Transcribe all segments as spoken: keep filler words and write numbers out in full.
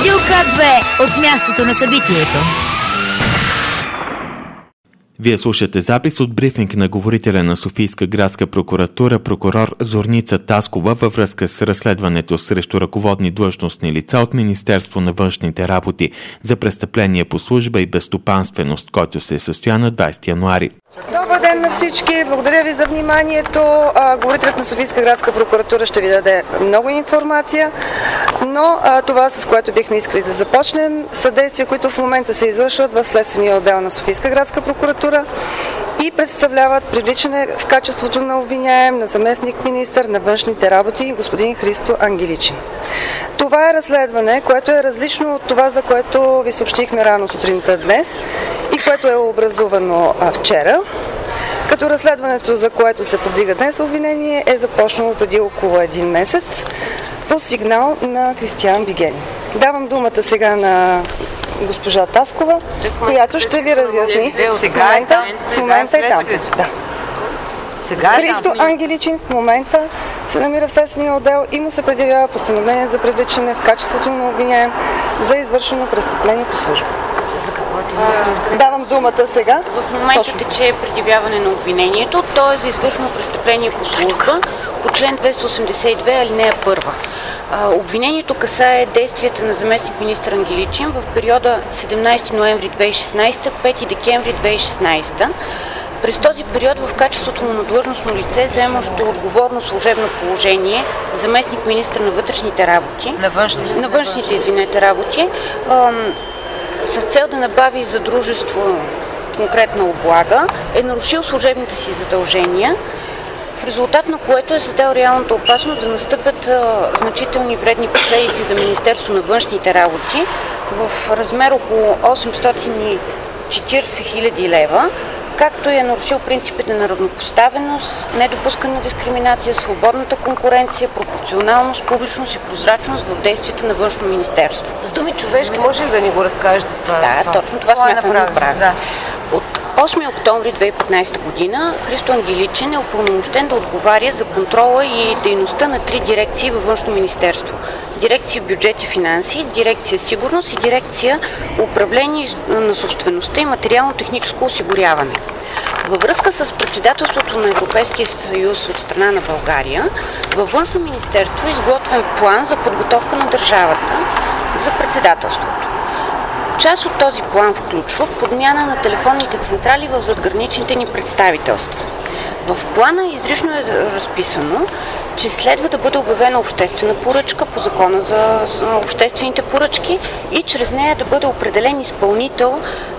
Радио К две от мястото на събитието. Вие слушате запис от брифинг на говорителя на Софийска градска прокуратура, прокурор Зорница Таскова, във връзка с разследването срещу ръководни длъжностни лица от Министерство на външните работи за престъпление по служба и безстопанственост, който се състоя на двадесети януари. Добър ден на всички! Благодаря ви за вниманието. Говорителят на Софийска градска прокуратура ще ви даде много информация, но а, това, с което бихме искали да започнем, са действия, които в момента се извършват в следствения отдел на Софийска градска прокуратура и представляват привличане в качеството на обвиняем на заместник-министър на външните работи господин Христо Ангеличин. Това е разследване, което е различно от това, за което ви съобщихме рано сутринта днес и което е образувано а, вчера, като разследването, за което се повдига днес обвинение, е започнало преди около един месец по сигнал на Кристиан Вигенин. Давам думата сега на госпожа Таскова, която ще ви разясни. В момента, в момента е там. Да. Христо Ангеличин в момента се намира в следствения отдел и му се предявява постановление за привличане в качеството на обвиняем за извършено престъпление по служба. За какво ти а, Давам думата сега. В момента тече предявяване на обвинението. То е за извършено престъпление по служба по член двеста осемдесет и две, алинея първа. Обвинението касае действията на заместник-министър Ангеличин в периода седемнадесети ноември две хиляди и шестнадесета – пети декември две хиляди и шестнадесета. През този период в качеството му на длъжностно лице, заемащо отговорно служебно положение, заместник-министър на вътрешните работи, на външните, на външните извинете, работи, ам, с цел да набави за дружество конкретна облага, е нарушил служебните си задължения, в резултат на което е създал реалната опасност да настъпят а, значителни вредни последици за Министерство на външните работи в размер около осемстотин и четиридесет хиляди лева, както и е нарушил принципите на равнопоставеност, недопускане на дискриминация, свободната конкуренция, пропорционалност, публичност и прозрачност в действията на Външно министерство. С думи човешки, може ли да ни го разкажете това? Да, това? точно това, това смятам да направя. Да. От осми октомври две хиляди и петнадесета година Христо Ангеличин е упълномощен да отговаря за контрола и дейността на три дирекции във Външно министерство. Дирекция бюджет и финанси, дирекция сигурност и дирекция управление на собствеността и материално-техническо осигуряване. Във връзка с председателството на Европейския съюз от страна на България, във Външно министерство е изготвен план за подготовка на държавата за председателството. Част от този план включва подмяна на телефонните централи в задграничните ни представителства. В плана изрично е разписано, че следва да бъде обявена обществена поръчка по закона за обществените поръчки и чрез нея да бъде определен изпълнител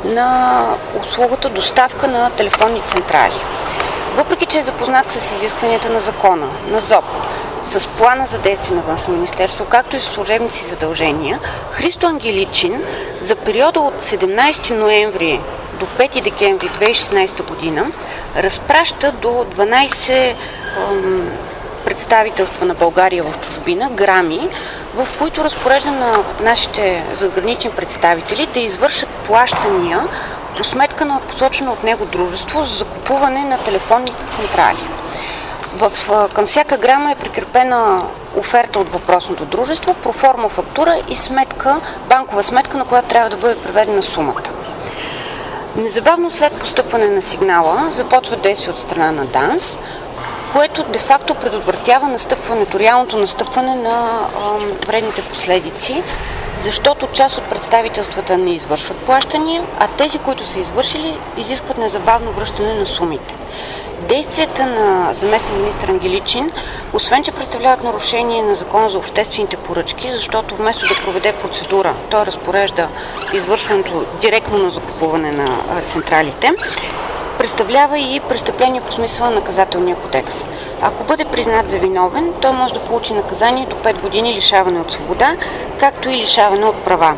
на услугата доставка на телефонни централи. Въпреки че е запознат с изискванията на закона, на ЗОП, с плана за действие на Външно министерство, както и с служебните си задължения, Христо Ангеличин за периода от седемнадесети ноември до пети декември две хиляди и шестнадесета година разпраща до дванадесет ем, представителства на България в чужбина грами, в които разпорежда на нашите задгранични представители да извършат плащания по сметка на посочено от него дружество за закупуване на телефонните централи. В, към всяка грама е прикрепена оферта от въпросното дружество, проформа фактура и сметка, банкова сметка, на която трябва да бъде преведена сумата. Незабавно след постъпване на сигнала започва действие от страна на ДАНС, което де-факто предотвратява настъпването, реалното настъпване на ам, вредните последици, защото част от представителствата не извършват плащания, а тези, които са извършили, изискват незабавно връщане на сумите. Действията на заместник-министър Ангеличин, освен че представляват нарушение на закона за обществените поръчки, защото вместо да проведе процедура, той разпорежда извършването директно на закупуване на централите, представлява и престъпление по смисъла на наказателния кодекс. Ако бъде признат за виновен, той може да получи наказание до пет години лишаване от свобода, както и лишаване от права.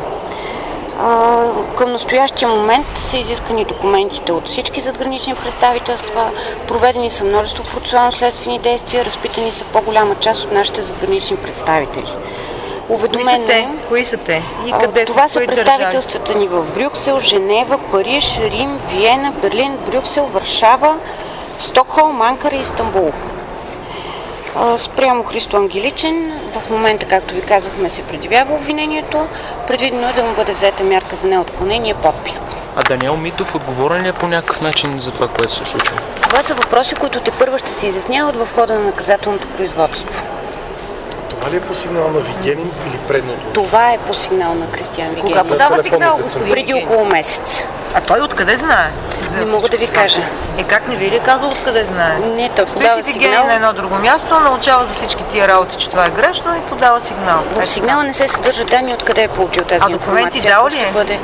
Към настоящия момент са изискани документите от всички задгранични представителства, проведени са множество процесуално-следствени действия, разпитани са по-голяма част от нашите задгранични представители. Уведомено, Кои са те? Кои са те? И къде това са, са представителствата държави? Ни в Брюксел, Женева, Париж, Рим, Виена, Берлин, Брюксел, Варшава, Стокхолм, Анкара и Истанбул. Спрямо Христо Ангеличен, в момента, както ви казахме, се предявява обвинението. Предвидено е да му бъде взета мярка за неотклонение подписка. А Даниел Митов отговорен ли е по някакъв начин за това, което се случва? Това са въпроси, които тепърва ще се изясняват в хода на наказателното производство. Това ли е по сигнал на Вигенин или предното? Това е по сигнал на Кристиан Вигенин. Кога подава сигнал, господин Преди около месец. А той откъде знае? Не мога да ви кажа. Е, как не ви ли е казал откъде знае? Не, той подава Стои си сигнал. Вигенин на едно друго място, научава за всички тия работи, че това е грешно и подава сигнал. В сигнала не се съдържа данни откъде е получил тази а документи информация. дал ли Ще е? бъде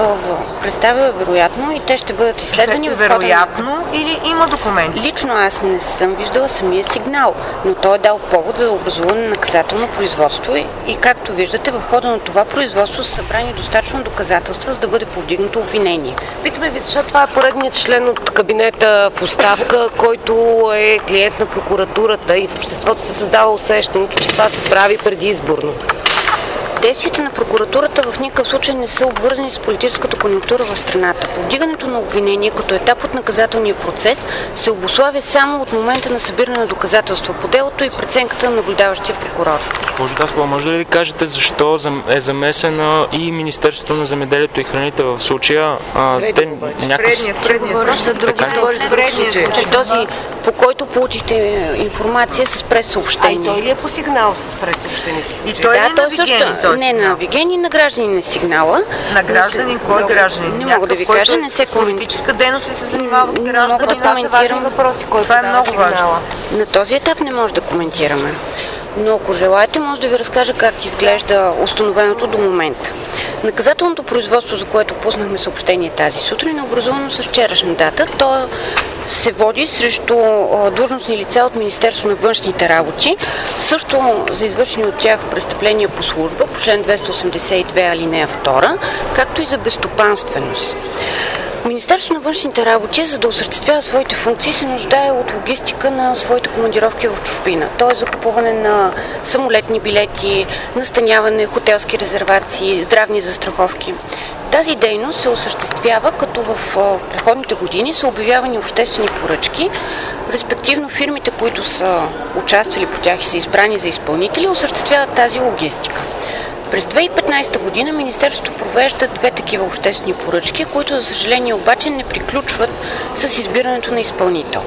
представя вероятно и те ще бъдат изследвани в хода на... Вероятно или има документи? Лично аз не съм виждала самия сигнал, но той е дал повод за образуване на наказателно производство и, и както виждате, в хода на това производство са събрани достатъчно доказателства, за да бъде повдигнато обвинение. Питаме ви, защото това е поредният член от кабинета в оставка, който е клиент на прокуратурата и в обществото се създава усещането, че това се прави предизборно. Действията на прокуратурата в никакъв случай не са обвързани с политическата конюнктура в страната. Повдигането на обвинение като етап от наказателния процес се обуславя само от момента на събиране на доказателства по делото и преценката на наблюдаващия прокурор. Госпожо Таскова, може ли да кажете защо е замесена и Министерството на земеделието и храните в случая? А, те някакъв... Говориш за друг случай. Този, по който получихте информация с прес-съобщение. А и той ли е по сигнал с прес-съобщението? И той да, ли той на Вигенин? също, не на Вигенин, на гражданин на сигнала. На гражданин? Кой е гражданин? Не мога да ви кажа, не се коментира. Политическа дейност ли се занимава в гражданина? Не мога да коментирам въпроси, кой това е много важно. На този етап не може да коментираме. Но ако желаете, може да ви разкажа как изглежда установеното до момента. Наказателното производство, за което пуснахме съобщение тази сутрин, е образувано с вчерашна дата. То се води срещу длъжностни лица от Министерство на външните работи, също за извършени от тях престъпления по служба, по член двеста осемдесет и две алинея втора, както и за безстопанственост. Министерството на външните работи, за да осъществява своите функции, се нуждае от логистика на своите командировки в чужбина. Т.е. закупуване на самолетни билети, настаняване, хотелски резервации, здравни застраховки. Тази дейност се осъществява, като в предходните години са обявявани обществени поръчки, респективно фирмите, които са участвали по тях и са избрани за изпълнители, осъществяват тази логистика. През две хиляди и петнадесета година Министерството провежда две такива обществени поръчки, които за съжаление обаче не приключват с избирането на изпълнител.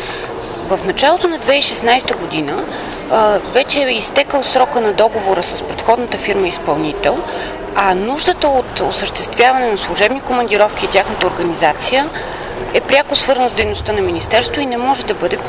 В началото на две хиляди и шестнадесета година вече е изтекал срока на договора с предходната фирма изпълнител, а нуждата от осъществяване на служебни командировки и тяхната организация е пряко свързана с дейността на Министерството и не може да бъде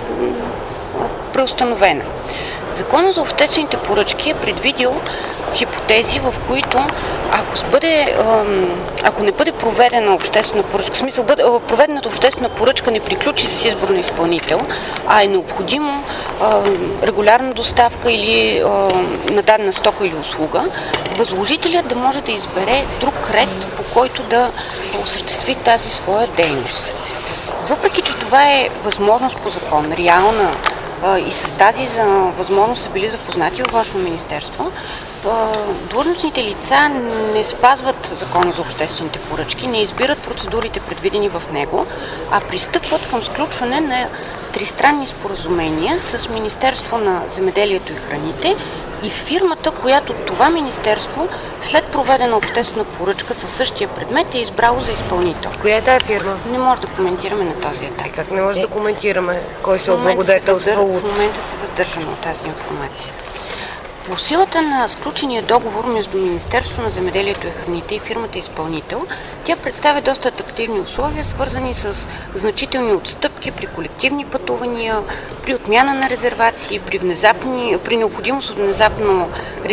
преустановена. Законът за обществените поръчки е предвидил хипотези, в които ако, бъде, ако не бъде проведена обществена поръчка, в смисъл бъде, проведената обществена поръчка не приключи с избор на изпълнител, а е необходимо регулярна доставка или на дадена стока или услуга, възложителят да може да избере друг ред, по който да осъществи тази своя дейност. Въпреки че това е възможност по закон, реална, и с тази за възможност са били запознати във Външно министерство, длъжностните лица не спазват закона за обществените поръчки, не избират процедурите предвидени в него, а пристъпват към сключване на тристранни споразумения с Министерство на земеделието и храните и фирмата, която това министерство след проведена обществена поръчка със същия предмет е избрало за изпълнител. Коя е тая фирма? Не може да коментираме на този етап. Как не може е, да коментираме? Кой се в облагодетелства от... В момента се въздържаме от тази информация. По силата на сключения договор между Министерството на земеделието и храните и фирмата изпълнител, тя представя доста атрактивни условия, свързани с значителни отстъпки при колективни пътувания, при отмяна на резервации, при, внезапни, при необходимост от внезапно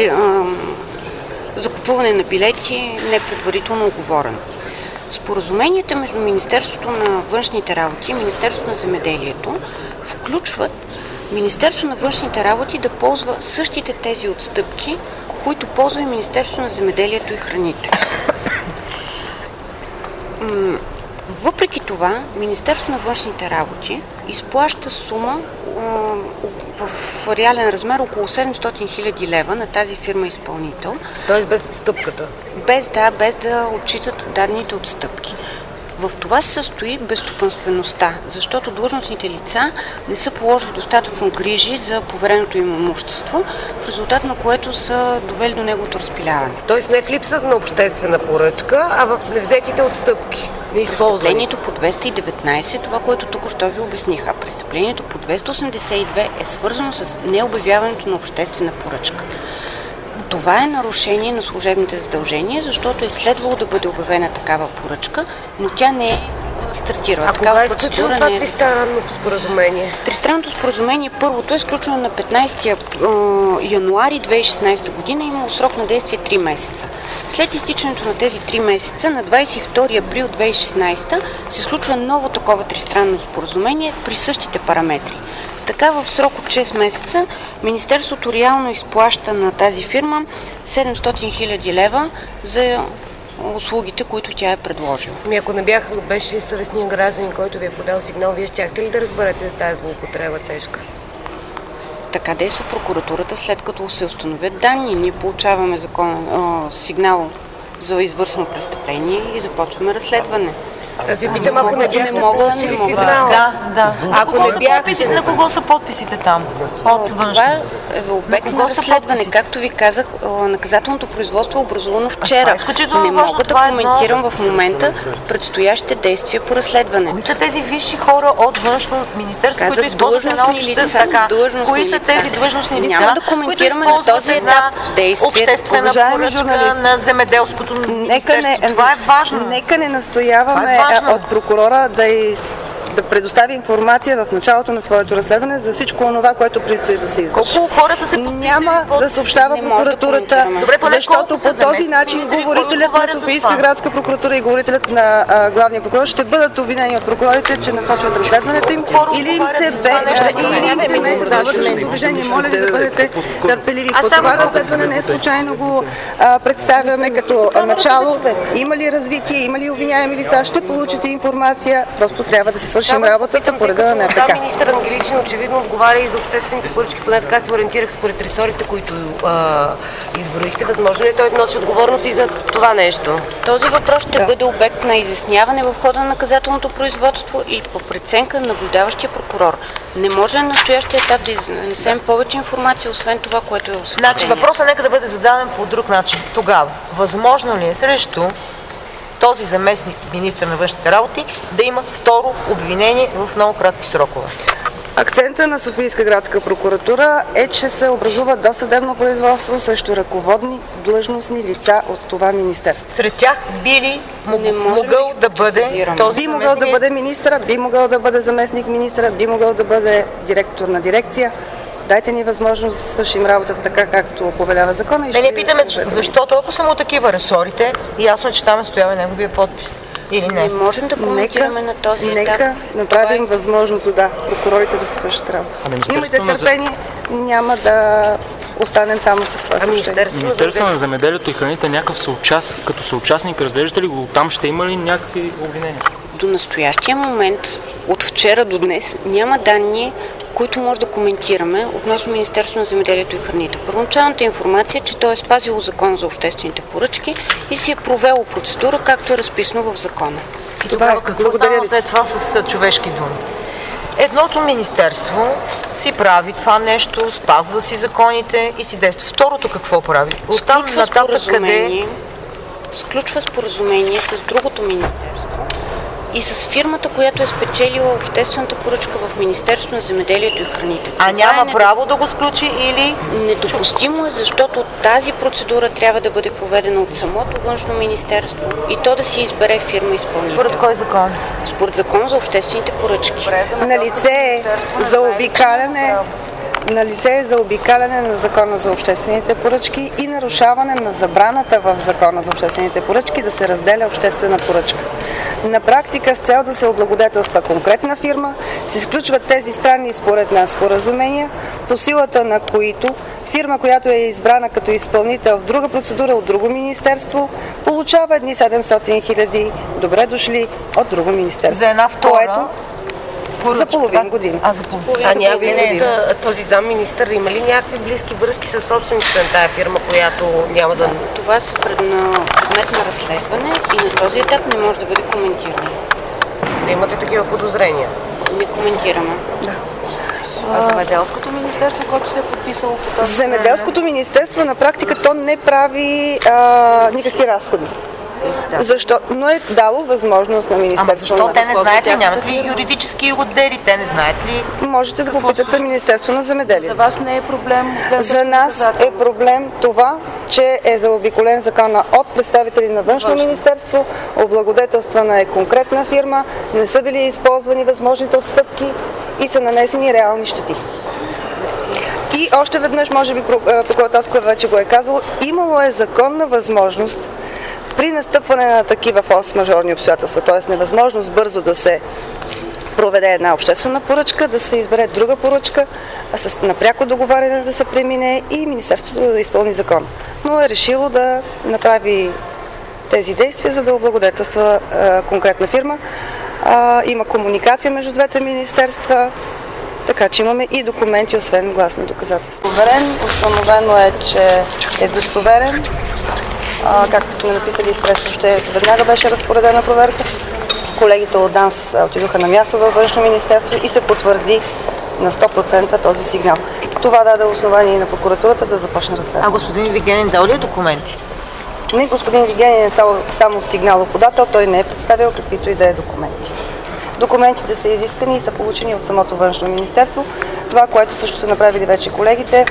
закупуване на билети, не предварително оговорено. Споразуменията между Министерството на външните работи и Министерството на земеделието включват Министерството на външните работи да ползва същите тези отстъпки, които ползва и Министерството на земеделието и храните. Въпреки това, Министерството на външните работи изплаща сума в реален размер около седемстотин хиляди лева на тази фирма изпълнител. Тоест без отстъпката? Без, да, без да отчитат дадените отстъпки. В това се състои безстопанствеността, защото длъжностните лица не са положили достатъчно грижи за повереното им имущество, в резултат на което са довели до неговото разпиляване. Тоест не в липсата на обществена поръчка, а в невзетите отстъпки. Престъплението по двеста и деветнайсет, това, което току-що ви обясниха, престъплението по двеста осемдесет и две е свързано с необявяването на обществена поръчка. Това е нарушение на служебните задължения, защото е следвало да бъде обявена такава поръчка, но тя не е стартирала. А кога е изключено това тристранното споразумение? Тристранното споразумение, първото е сключено на петнайсети януари две хиляди и шестнайсета година, имало срок на действие три месеца. След изтичането на тези три месеца, на двайсет и втори април две хиляди и шестнайсета се случва ново такова тристранно споразумение при същите параметри. Така в срок от шест месеца Министерството реално изплаща на тази фирма седемстотин хиляди лева за услугите, които тя е предложила. Ами ако не бях, беше съвестния гражданин, който ви е подал сигнал, вие щяхте ли да разберете за тази злоупотреба тежка? Така действа прокуратурата, след като се установят данни. Ние получаваме закон, а, сигнал за извършено престъпление и започваме разследване. Аз ви питам, ако не бях, не мога, не мога. Да, да. Ако не бях, на кого са подписите там? От външно. Това е обект на разследване. Както ви казах, наказателното производство е образувано вчера. Не мога да коментирам в момента предстоящите действия по разследване. Кои са тези висши хора от външно министерство, които използват една лица, Кои са тези длъжностни лица, Няма да коментираме на този етап действията. Обществена поръчка на земеделското министерство. Това е важно. Нека не настояваме от прокурора да, из, да предостави информация в началото на своето разследване за всичко това, което предстои да се извърши. Колко хора са се подписали? Няма да съобщава прокуратурата, да Добре, защото по този начин говорителят на Софийска градска прокуратура и говорителят на а, главния прокурор ще бъдат обвинени от прокурорите, че насочват разследването им или им се бе, или им се меси за вътрешното движение. Моля ви да бъдете търпеливи. По това разследване не случайно го а, представяме като начало. Има ли развитие, има ли обвиняеми лица, ще получите информация. Просто трябва да си свършим работата по реда на НПК. Да, министър Ангеличин очевидно отговаря и за обществените поръчки, поне така се ориентирах според ресорите, които а, изброихте. Възможно ли той да носи отговорност и за това нещо? Този въпрос ще да. бъде обект на изясняване в хода на наказателното производство и по преценка на наблюдаващия прокурор. Не може на настоящия етап да изнесем повече информация, освен това, което е осъществено. Значи въпросът нека да бъде зададен по друг начин. Тогава, възможно ли е срещу този заместник министър на външните работи да има второ обвинение в много кратки срокове? Акцента на Софийска градска прокуратура е, че се образува досъдебно производство срещу ръководни длъжностни лица от това министерство. Сред тях би ли могъл да бъде този Би могъл да бъде министъра, би могъл да бъде заместник министъра, би могъл да бъде директор на дирекция. Дайте ни възможност да свършим работата така, както повелява закона. И не, не питаме, защото ако са му такива ресорите, ясно е, че там стоява неговия подпис. Или не? Не можем да коментираме нека, на този етап. Нека направим това е... възможното, да, прокурорите да се свършат работа. Имайте търпение, няма да останем само с това съобщение. Министерството на земеделието и храните някакъв съучаст... като съучастник, разглеждате ли го? Там ще има ли някакви обвинения? До настоящия момент, от вчера до днес, няма данни, които може да коментираме относно Министерството на земеделието и храните. Първоначалната информация е, че то е спазило закон за обществените поръчки и си е провело процедура, както е разписано в закона. И тогава какво става след това с човешки думи? Едното министерство си прави това нещо, спазва си законите и си действа. Второто какво прави? Оттам нататък къде? Сключва споразумение с другото министерство и с фирмата, която е спечелила обществената поръчка в Министерството на земеделието и храните. А това няма е право да го сключи или? Недопустимо е, защото тази процедура трябва да бъде проведена от самото външно министерство и то да си избере фирма изпълнител. Според кой закон? Според закон за обществените поръчки. На лице е за обикаляне На лице е за обикаляне на закона за обществените поръчки и нарушаване на забраната в закона за обществените поръчки да се разделя обществена поръчка. На практика, с цел да се облагодетелства конкретна фирма, се изключват тези странни според нас споразумения, по силата на които фирма, която е избрана като изпълнител в друга процедура от друго министерство, получава едни седемстотин хиляди добре дошли от друго министерство. За една втора? Което за половин година. А, за половин, а половин година. Този замминистър има ли някакви близки връзки с собствениците на тая фирма, която няма да... Това са пред предмет на разследване и на този етап не може да бъде коментирано. Да имате такива подозрения? Не коментираме. Да. А Земеделското министерство, което се е подписало по този Земеделското министерство на практика то не прави а, никакви разходи. Да. Защо? Но е дало възможност на Министерството. Ама защо на... те не знаят ли? Нямат ли юридически отдели? Те не знаят ли? Можете да попитате Министерство на земеделието. За вас не е проблем? За нас е проблем това, че е заобиколен закона от представители на Външно министерство, облагодетелствана е конкретна фирма, не са били използвани възможните отстъпки и са нанесени реални щети. И още веднъж, може би прокурор Таскова вече го е казал, имало е законна възможност при настъпване на такива форс-мажорни обстоятелства, т.е. невъзможност бързо да се проведе една обществена поръчка, да се избере друга поръчка, а с напряко договаряне да се премине и Министерството да изпълни закон. Но е решило да направи тези действия, за да облагодетелства а, конкретна фирма. А, има комуникация между двете министерства, така че имаме и документи, освен гласни доказателства. Уверен, установено е, че е достоверен. А, както сме написали в прес-съобщението, веднага беше разпоредена проверка. Колегите от ДАНС отидоха на място във Външно министерство и се потвърди на сто процента този сигнал. Това даде основание и на прокуратурата да започне разследване. А господин Вигенин дал ли е документи? Не, господин Вигенин е само, само сигналоподател, той не е представил каквито и да е документи. Документите са изискани и са получени от самото Външно министерство. Това, което също са направили вече колегите,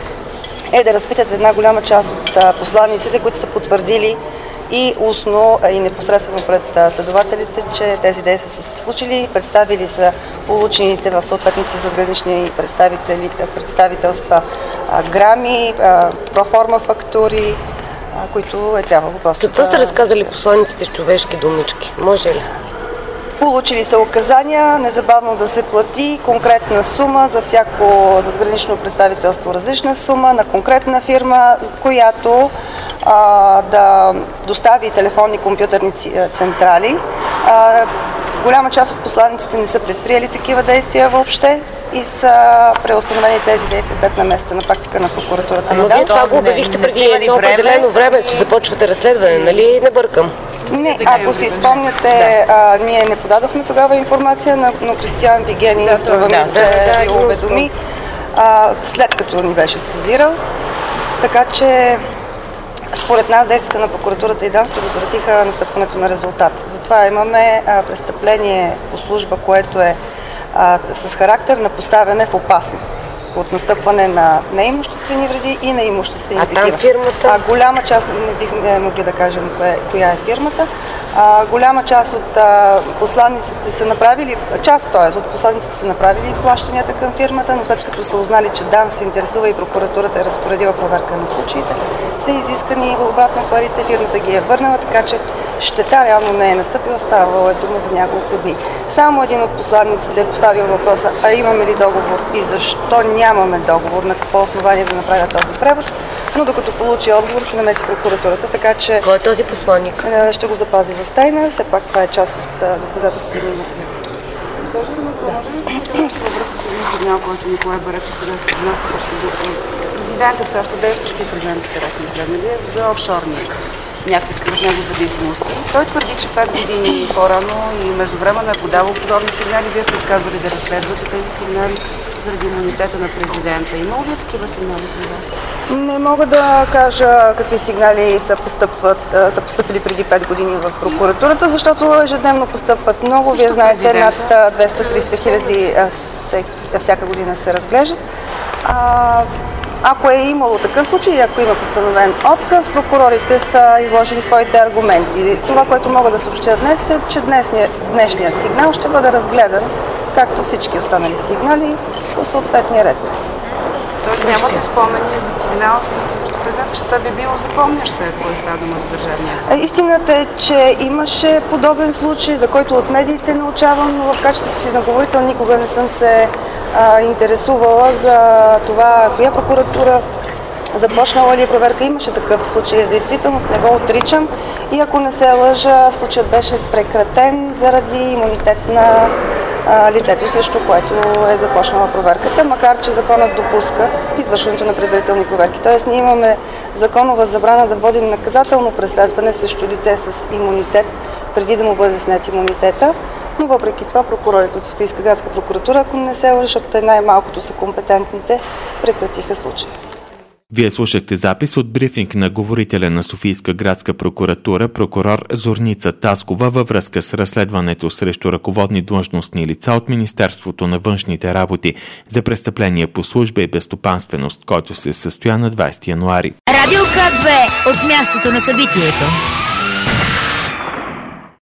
е да разпитат една голяма част от посланиците, които са потвърдили и устно и непосредствено пред следователите, че тези действия са се случили, представили са получените в съответните задгранични представителства грами, проформа фактури, които е трябвало просто. Какво са разказали посланиците с човешки думички? Може ли? Получили са указания незабавно да се плати конкретна сума за всяко задгранично представителство, различна сума на конкретна фирма, която а, да достави телефонни компютърни централи. А, голяма част от посланиците не са предприели такива действия въобще и са преустановени тези действия след намесата на практика на прокуратурата. Но вие това го обявихте преди едно определено време, че започвате разследване, нали? Не бъркам. Не, ако си спомняте, да. а, ние не подадохме тогава информация, но, но Кристиан Вигенин, да, струва ми да, се да, да, уведоми, а, след като ни беше сезирал. Така че, според нас, действията на прокуратурата и ДАНС предотвратиха настъпването на резултат. Затова имаме а, престъпление по служба, което е а, с характер на поставяне в опасност от настъпване на неимуществени вреди и на имуществени а такива. Там фирмата? А, голяма част, не бихме могли да кажем коя, коя е фирмата, а, голяма част от а, посланиците са направили, част т.е. от посланиците са направили плащанията към фирмата, но след като са узнали, че ДАНС се интересува и прокуратурата е разпоредила проверка на случаите, са изискани обратно парите, фирмата ги е върнала, така че щета реално не е настъпила, ставало е дума за няколко дни. Само един от посланиците е поставил въпроса, а имаме ли договор и защо нямаме договор, на какво основание да направя този превод, но докато получи отговор се намеси прокуратурата, така че... Кой е този посланник? Ще го запази в тайна, все пак това е част от доказателствения материал. Може ли във връзка с един сигнал, който Николай Бареков сега внася срещу президента, също действащи президентите Росен Плевнелиев за офшорни някакви според него зависимости. Той твърди, че пет години по-рано и междувременно е подавал подобни сигнали. Вие сте отказвали да разследвате тези сигнали заради имунитета на президента. Има ли такива сигнали при вас? Не мога да кажа какви сигнали са, са постъпили преди пет години в прокуратурата, защото ежедневно постъпват много. Също Вие знаете, над двеста до триста хиляди всяка година се разглеждат. А, ако е имало такъв случай, ако има постановен отказ, прокурорите са изложили своите аргументи. Това, което мога да съобщя днес, е, че днесния, днешният сигнал ще бъде разгледан, както всички останали сигнали, по съответния ред. Тоест нямате спомени за сигнал срещу президента, че това би било запомняш се, ако е става дума за държавния? Истината е, че имаше подобен случай, за който от медиите научавам, но в качеството си на говорител никога не съм се а, интересувала за това, коя прокуратура започнала ли проверка. Имаше такъв случай, действително не го отричам и ако не се лъжа, случаят беше прекратен заради имунитет на а, лицето, срещу което е започнала проверката, макар че законът допуска извършването на предварителни проверки. Тоест ние имаме законова забрана да водим наказателно преследване срещу лице с имунитет, преди да му бъде снет имунитета, но въпреки това прокурорите от Софийска градска прокуратура, ако не се лъжа, защото те най-малкото са компетентните, прекратиха случая. Вие слушахте запис от брифинг на говорителя на Софийска градска прокуратура, прокурор Зорница Таскова, във връзка с разследването срещу ръководни длъжностни лица от Министерството на външните работи за престъпления по служба и безстопанственост, който се състоя на двадесети януари. Радио К две от мястото на събитието.